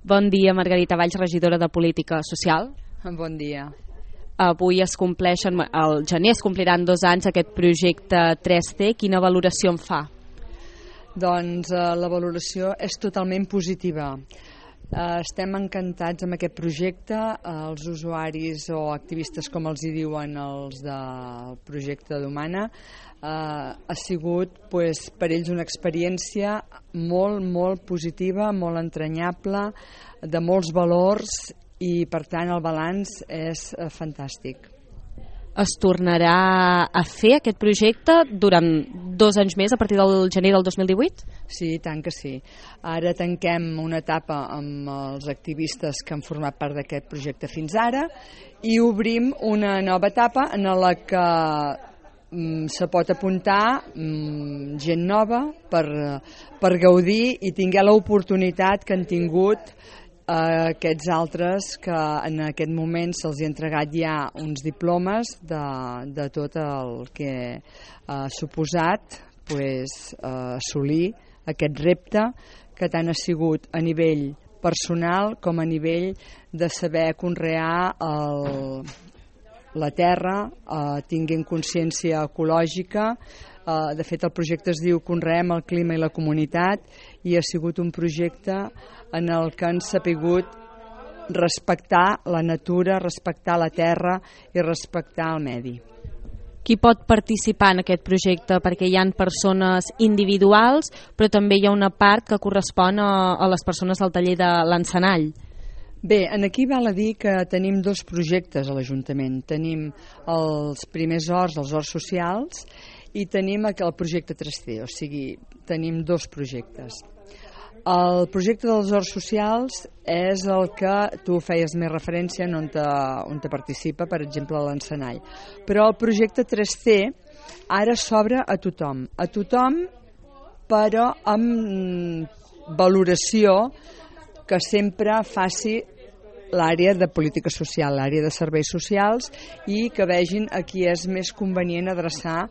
Bon dia, Margarita Valls, regidora de Política Social. Bon dia. Avui es compleixen, al gener es compliran 2 anys aquest projecte 3T. Quina valoració en fa? Doncs la valoració és totalment positiva. Estem encantats amb aquest projecte. Els usuaris o activistes, com els hi diuen els del projecte d'Humana, ha sigut per ells una experiència molt positiva, molt entranyable, de molts valors, i per tant el balanç és fantàstic. Es tornarà a fer aquest projecte durant 2 anys més, a partir del gener del 2018? Sí, tant que sí. Ara tanquem una etapa amb els activistes que han format part d'aquest projecte fins ara i obrim una nova etapa en la que se pot apuntar gent nova per gaudir i tinguer l'oportunitat que han tingut aquests altres que en aquest moment se'ls ha entregat ja uns diplomes de tot el que ha suposat assolir aquest repte que tant ha sigut a nivell personal com a nivell de saber conrear la terra, tinguent consciència ecològica. De fet, el projecte es diu Conreem el clima i la comunitat i ha sigut un projecte en el que han sapigut respectar la natura, respectar la terra i respectar el medi. Qui pot participar en aquest projecte? Perquè hi ha persones individuals, però també hi ha una part que correspon a les persones del taller de l'Encenall. Bé, aquí val a dir que tenim 2 projectes a l'Ajuntament. Tenim els primers horts, els horts socials, i tenim el projecte 3C, o sigui, tenim 2 projectes. El projecte dels horts socials és el que tu feies més referència on te participa, per exemple, l'Encenall. Però el projecte 3C ara s'obre a tothom, però amb valoració que sempre faci l'àrea de política social, l'àrea de serveis socials, i que vegin a qui és més convenient adreçar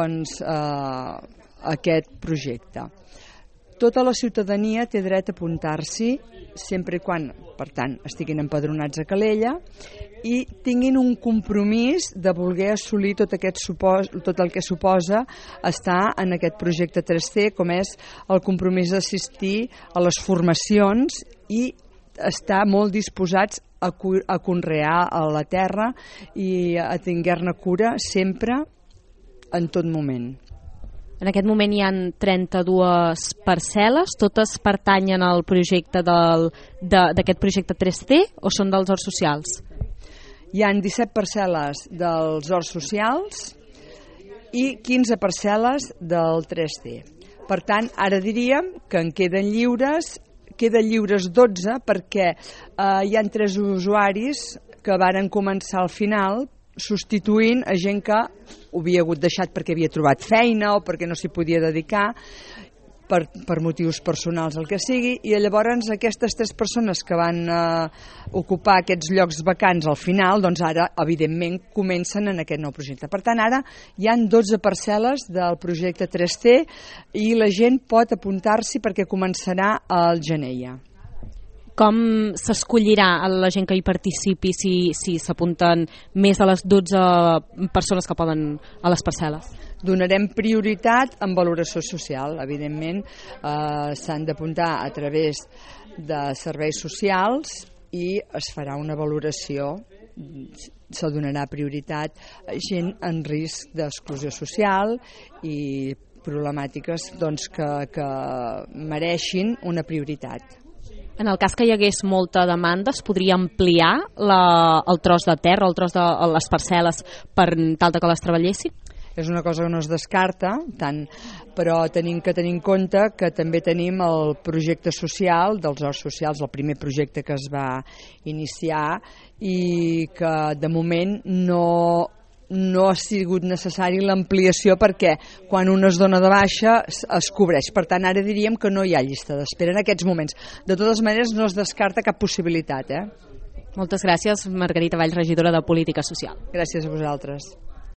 aquest projecte. Tota la ciutadania té dret a apuntar-s'hi, sempre i quan, per tant, estiguin empadronats a Calella i tinguin un compromís de voler assolir tot el que suposa estar en aquest projecte 3C, com és el compromís d'assistir a les formacions i estar molt disposats a conrear la terra i a tinguer-ne cura sempre, en tot moment. En aquest moment hi ha 32 parcel·les, totes pertanyen al projecte d'aquest projecte 3C o són dels horts socials? Hi ha 17 parcel·les dels horts socials i 15 parcel·les del 3C. Per tant, ara diríem que en queden lliures 12 perquè hi ha 3 usuaris que varen començar al final substituint a gent que ho havia hagut deixat perquè havia trobat feina o perquè no s'hi podia dedicar per motius personals, el que sigui, i llavors aquestes 3 persones que van ocupar aquests llocs vacants al final, doncs ara, evidentment, comencen en aquest nou projecte. Per tant, ara hi han 12 parcel·les del projecte 3C i la gent pot apuntar-s'hi perquè començarà al gener ja. Com s'escollirà la gent que hi participi si s'apunten més de les 12 persones que poden a les parcel·les? Donarem prioritat en valoració social, evidentment. S'han d'apuntar a través de serveis socials i es farà una valoració, se donarà prioritat a gent en risc d'exclusió social i problemàtiques que mereixin una prioritat. En el cas que hi hagués molta demanda, es podria ampliar el tros de terra, el tros de les parcel·les per tal que les treballessin? És una cosa que no es descarta, però tenim que tenir en compte que també tenim el projecte social dels horts socials, el primer projecte que es va iniciar i que de moment no ha sigut necessari l'ampliació perquè quan un es dona de baixa es cobreix. Per tant, ara diríem que no hi ha llista d'espera en aquests moments. De totes maneres, no es descarta cap possibilitat. Moltes gràcies, Margarita Valls, regidora de Política Social. Gràcies a vosaltres.